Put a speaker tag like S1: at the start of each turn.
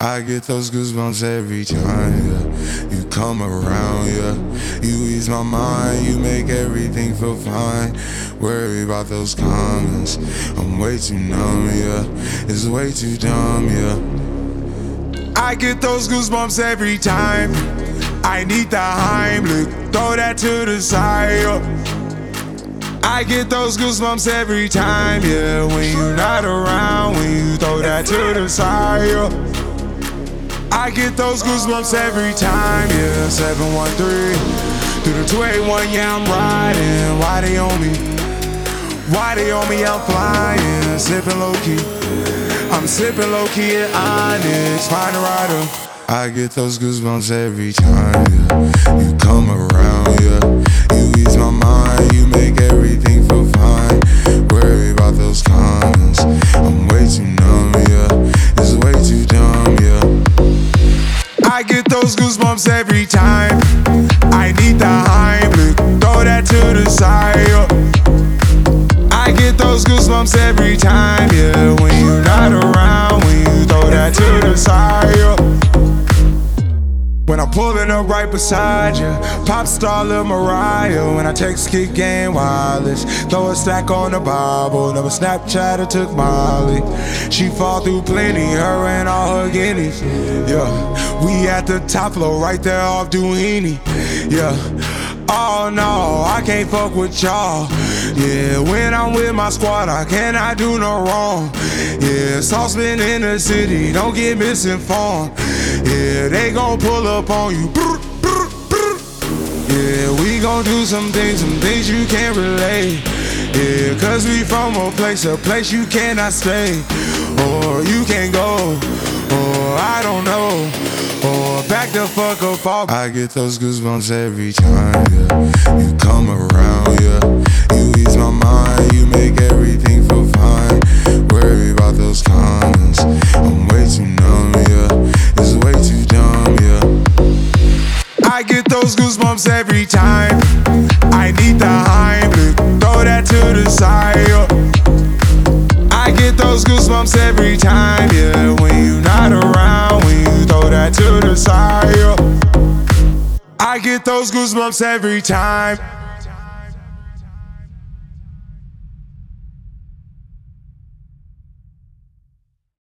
S1: I get those goosebumps every time, yeah. You come around, yeah. You ease my mind, you make everything feel fine. Worry about those comments, I'm way too numb, yeah. It's way too dumb, yeah. I get those goosebumps every time. I need the Heimlich, throw that to the side, yeah. I get those goosebumps every time, yeah. When you're not around, when you throw that to the side, yeah. I get those goosebumps every time, yeah. 713 through the 281, yeah, I'm riding. Why they on me? Why they on me? I'm flying, sipping low key. I'm sipping low key at Onyx, find a rider. I get those goosebumps every time, yeah. You come around, yeah. You ease my mind, you make everything feel fine. Worry about those comments, I'm way too numb, yeah. It's way too dumb, yeah. I get those goosebumps every time. I need the Heimlich, throw that to the side, yeah. I get those goosebumps every time, yeah. When you're not around, when you throw that to the side, yeah. When I'm pulling up right beside you, pop star Lil Mariah. When I text Kick Game Wireless, throw a stack on the Bible. Never Snapchat or took Molly. She fall through plenty, her and all her guineas. Yeah, we at the top floor, right there off Duini. Yeah, oh no, I can't fuck with y'all. Yeah, when I'm with my squad, I cannot do no wrong. Yeah, saucepan in the city, don't get misinformed. Yeah, they gon' pull up on you. Yeah, we gon' do some things you can't relate. Yeah, cause we from a place you cannot stay. Or you can't go, or I don't know. Or back the fuck up off. I get those goosebumps every time, yeah. You come around, yeah. You ease my mind, you make everything feel fine. Worry about those comments, I'm way too numb, yeah. It's way too dumb, yeah. I get those goosebumps every time. I need the Heimlich, throw that to the side, yeah. I get those goosebumps every time, yeah. When you're not around, when you throw that to the side, yeah. I get those goosebumps every time.